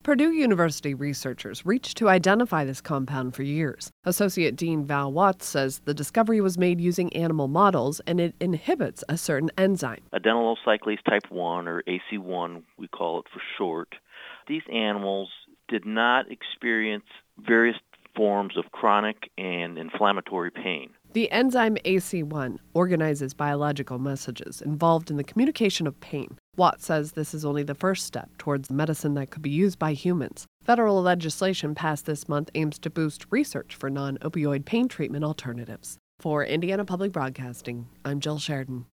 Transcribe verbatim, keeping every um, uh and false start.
Purdue University researchers reached to identify this compound for years. Associate Dean Val Watts says the discovery was made using animal models and it inhibits a certain enzyme. Adenylyl cyclase type one, or A C one, we call it for short. These animals did not experience various forms of chronic and inflammatory pain. The enzyme A C one organizes biological messages involved in the communication of pain. Watts says this is only the first step towards medicine that could be used by humans. Federal legislation passed this month aims to boost research for non-opioid pain treatment alternatives. For Indiana Public Broadcasting, I'm Jill Sheridan.